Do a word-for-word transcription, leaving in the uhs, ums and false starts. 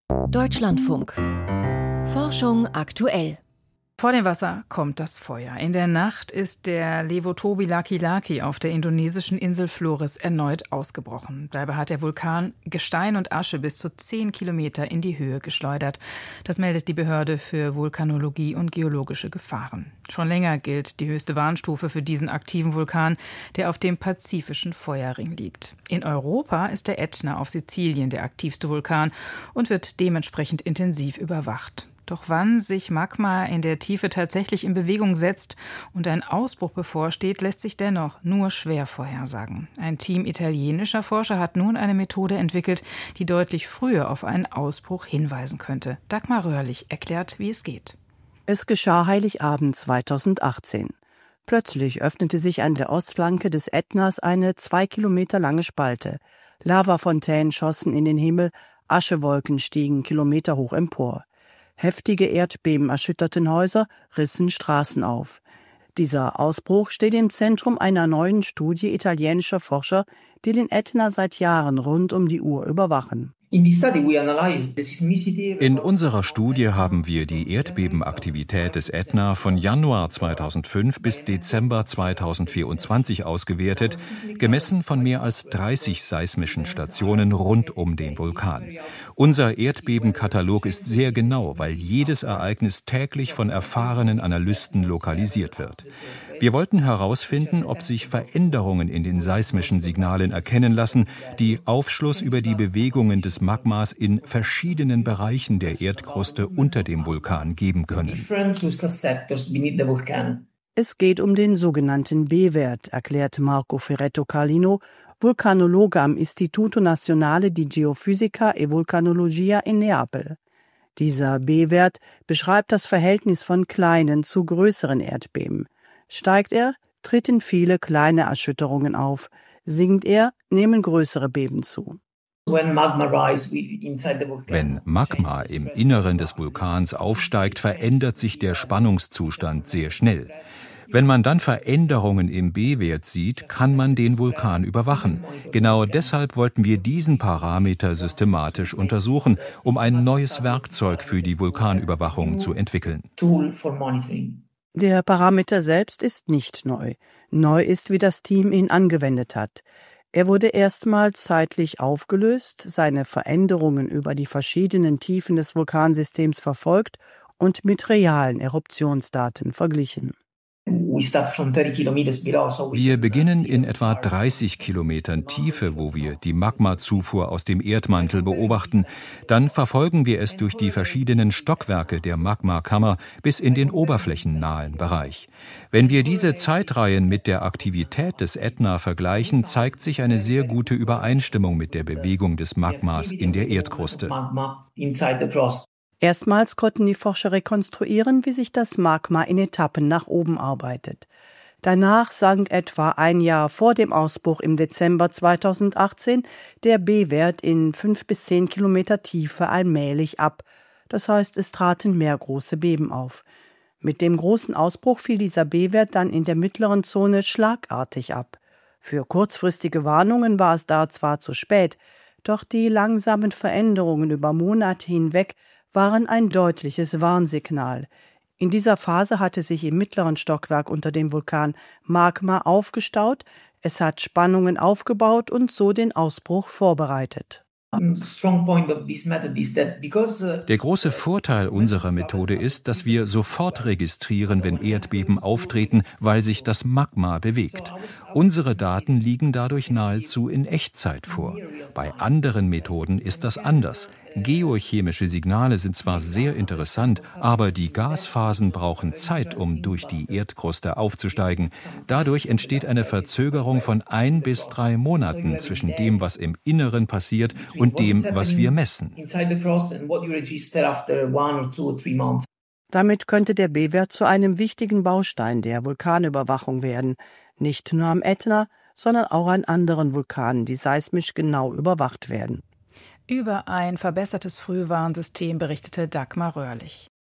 Deutschlandfunk. Forschung aktuell. Vor dem Wasser kommt das Feuer. In der Nacht ist der Levotobi-Laki-Laki auf der indonesischen Insel Flores erneut ausgebrochen. Dabei hat der Vulkan Gestein und Asche bis zu zehn Kilometer in die Höhe geschleudert. Das meldet die Behörde für Vulkanologie und geologische Gefahren. Schon länger gilt die höchste Warnstufe für diesen aktiven Vulkan, der auf dem pazifischen Feuerring liegt. In Europa ist der Ätna auf Sizilien der aktivste Vulkan und wird dementsprechend intensiv überwacht. Doch wann sich Magma in der Tiefe tatsächlich in Bewegung setzt und ein Ausbruch bevorsteht, lässt sich dennoch nur schwer vorhersagen. Ein Team italienischer Forscher hat nun eine Methode entwickelt, die deutlich früher auf einen Ausbruch hinweisen könnte. Dagmar Röhrlich erklärt, wie es geht. Es geschah Heiligabend zweitausendachtzehn. Plötzlich öffnete sich an der Ostflanke des Ätnas eine zwei Kilometer lange Spalte. Lavafontänen schossen in den Himmel, Aschewolken stiegen kilometerhoch empor. Heftige Erdbeben erschütterten Häuser, rissen Straßen auf. Dieser Ausbruch steht im Zentrum einer neuen Studie italienischer Forscher, die den Ätna seit Jahren rund um die Uhr überwachen. In unserer Studie haben wir die Erdbebenaktivität des Ätna von Januar zweitausendfünf bis Dezember zweitausendvierundzwanzig ausgewertet, gemessen von mehr als dreißig seismischen Stationen rund um den Vulkan. Unser Erdbebenkatalog ist sehr genau, weil jedes Ereignis täglich von erfahrenen Analysten lokalisiert wird. Wir wollten herausfinden, ob sich Veränderungen in den seismischen Signalen erkennen lassen, die Aufschluss über die Bewegungen des Magmas in verschiedenen Bereichen der Erdkruste unter dem Vulkan geben können. Es geht um den sogenannten B-Wert, erklärt Marco Ferretto Carlino, Vulkanologe am Istituto Nazionale di Geofisica e Vulcanologia in Neapel. Dieser B-Wert beschreibt das Verhältnis von kleinen zu größeren Erdbeben. Steigt er, treten viele kleine Erschütterungen auf. Sinkt er, nehmen größere Beben zu. Wenn Magma im Inneren des Vulkans aufsteigt, verändert sich der Spannungszustand sehr schnell. Wenn man dann Veränderungen im B-Wert sieht, kann man den Vulkan überwachen. Genau deshalb wollten wir diesen Parameter systematisch untersuchen, um ein neues Werkzeug für die Vulkanüberwachung zu entwickeln. Der Parameter selbst ist nicht neu. Neu ist, wie das Team ihn angewendet hat. Er wurde erstmals zeitlich aufgelöst, seine Veränderungen über die verschiedenen Tiefen des Vulkansystems verfolgt und mit realen Eruptionsdaten verglichen. Wir beginnen in etwa dreißig Kilometern Tiefe, wo wir die Magmazufuhr aus dem Erdmantel beobachten. Dann verfolgen wir es durch die verschiedenen Stockwerke der Magmakammer bis in den oberflächennahen Bereich. Wenn wir diese Zeitreihen mit der Aktivität des Ätna vergleichen, zeigt sich eine sehr gute Übereinstimmung mit der Bewegung des Magmas in der Erdkruste. Erstmals konnten die Forscher rekonstruieren, wie sich das Magma in Etappen nach oben arbeitet. Danach sank etwa ein Jahr vor dem Ausbruch im Dezember zweitausendachtzehn der B-Wert in fünf bis zehn Kilometer Tiefe allmählich ab. Das heißt, es traten mehr große Beben auf. Mit dem großen Ausbruch fiel dieser B-Wert dann in der mittleren Zone schlagartig ab. Für kurzfristige Warnungen war es da zwar zu spät, doch die langsamen Veränderungen über Monate hinweg waren ein deutliches Warnsignal. In dieser Phase hatte sich im mittleren Stockwerk unter dem Vulkan Magma aufgestaut, es hat Spannungen aufgebaut und so den Ausbruch vorbereitet. Der große Vorteil unserer Methode ist, dass wir sofort registrieren, wenn Erdbeben auftreten, weil sich das Magma bewegt. Unsere Daten liegen dadurch nahezu in Echtzeit vor. Bei anderen Methoden ist das anders. Geochemische Signale sind zwar sehr interessant, aber die Gasphasen brauchen Zeit, um durch die Erdkruste aufzusteigen. Dadurch entsteht eine Verzögerung von ein bis drei Monaten zwischen dem, was im Inneren passiert, und dem, was wir messen. Damit könnte der B-Wert zu einem wichtigen Baustein der Vulkanüberwachung werden. Nicht nur am Ätna, sondern auch an anderen Vulkanen, die seismisch genau überwacht werden. Über ein verbessertes Frühwarnsystem berichtete Dagmar Röhrlich.